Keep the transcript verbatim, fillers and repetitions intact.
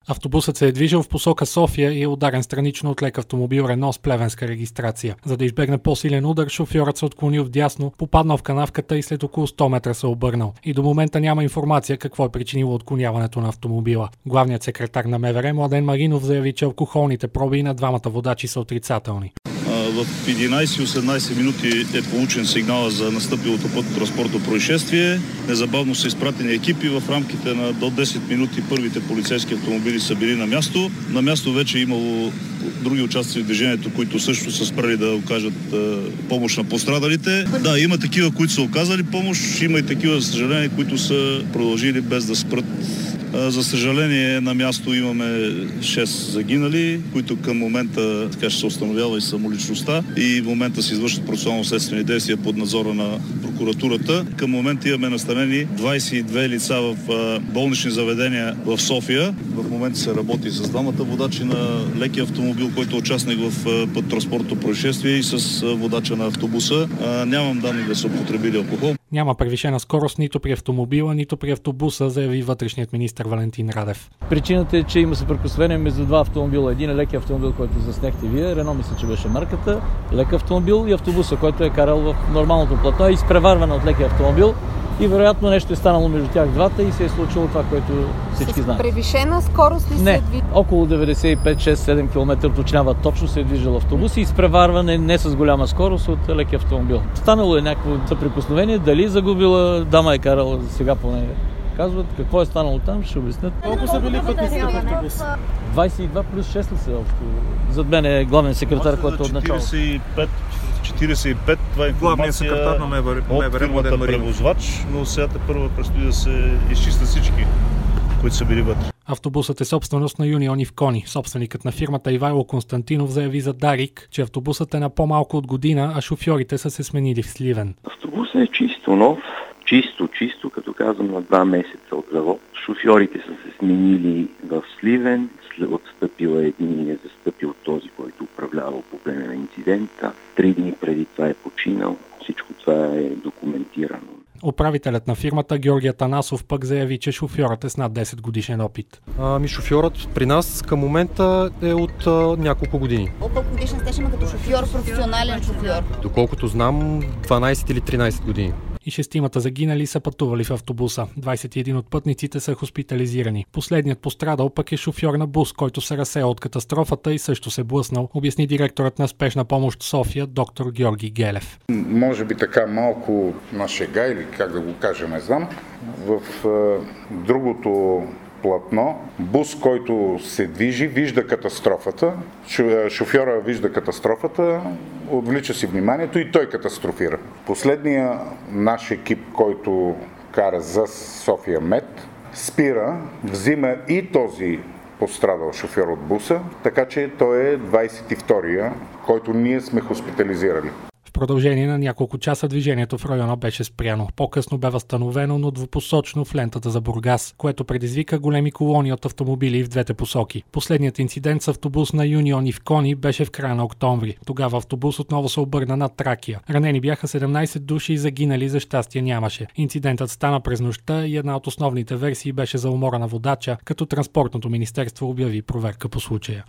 Автобусът се е движил в посока София и е ударен странично от лек автомобил Рено с плевенска регистрация. За да избегне по-силен удар, шофьорът се отклонил вдясно, попаднал в канавката и след около сто метра се обърнал. И до момента няма информация какво е причинило отклоняването на автомобила. Главният секретар на МВР Младен Маринов заяви, че алкохолните проби на двамата водачи са отрицателни. В единайсет и осемнайсет минути е получен сигнала за настъпилото пътно-транспортно происшествие. Незабавно са изпратени екипи. В рамките на до десет минути първите полицейски автомобили са били на място. На място вече е имало други участници в движението, които също са спрели да окажат е, помощ на пострадалите. Да, има такива, които са оказали помощ. Има и такива, за съжаление, които са продължили без да спрат. За съжаление, на място имаме шест загинали, които към момента така ще се установява и самоличността и в момента се извършват процесуално-следствени действия под надзора на прокуратурата. Към момента имаме настанени двайсет и две лица в болнични заведения в София. В момента се работи с двамата водачи на леки автомобил, който е участник в пътно-транспортно происшествие и с водача на автобуса. Нямам данни да са употребили алкохол. Няма превишена скорост нито при автомобила, нито при автобуса, заяви вътрешният министър Валентин Радев. Причината е, че има съприкосновение между два автомобила. Един е леки автомобил, който заснехте вие, Рено мисля, че беше марката, лек автомобил и автобуса, който е карал в нормалното платно, е изпреварван от леки автомобил и вероятно нещо е станало между тях двата и се е случило това, което всички знаят. С превишена скорост ли се Не, движи? около деветдесет и пет шест седем км уточнява точно се е движил автобус и изпреварване не с голяма скорост от леки автомобил. Станало е някакво съприкосновение, дали загубила, дама е карала, сега поне казват. Какво е станало там, ще обяснят. Колко са били пътниците в автобус? двайсет и два плюс шест ли са общо? Зад мен е главен секретар, който от начало. четирийсет и пет, това е информация от фирмата превозвач, но сега първо предстои да се изчистят всички, които са били вътре. Автобусът е собственост на Юнион Ивкони. Собственикът на фирмата Ивайло Константинов заяви за Дарик, че автобусът е на по-малко от година, а шофьорите са се сменили в Сливен. Автобусът е чисто нов, чисто, чисто, като казвам, на два месеца от завод. Шофьорите са се сменили в Сливен, отстъпил е един и е застъпил този, който управлявал по време на инцидента. Три дни преди това е починал. Всичко това е документирано. Управителят на фирмата Георги Атанасов пък заяви, че шофьорът е с над десет годишен опит. Ами шофьорът при нас към момента е от а, няколко години. Колко годишен стаж има като шофьор, професионален шофьор? Доколкото знам, дванайсет или тринайсет години. И шестимата загинали са пътували в автобуса. двайсет и един от пътниците са хоспитализирани. Последният пострадал пък е шофьор на бус, който се разсеял от катастрофата и също се блъснал, обясни директорът на спешна помощ София, доктор Георги Гелев. Може би така малко на шега или как да го кажа, не знам. В е, другото платно, бус, който се движи, вижда катастрофата, шофьора вижда катастрофата, отвлича си вниманието и той катастрофира. Последния наш екип, който кара за София Мед, спира, взима и този пострадал шофьор от буса, така че той е двайсет и втория, който ние сме хоспитализирали. В продължение на няколко часа движението в района беше спряно. По-късно бе възстановено, но двупосочно в лентата за Бургас, което предизвика големи колони от автомобили в двете посоки. Последният инцидент с автобус на Юнион Ивкони беше в края на октомври. Тогава автобус отново се обърна над Тракия. Ранени бяха седемнайсет души и загинали, за щастие нямаше. Инцидентът стана през нощта и една от основните версии беше за умора на водача, като Транспортното министерство обяви проверка по случая.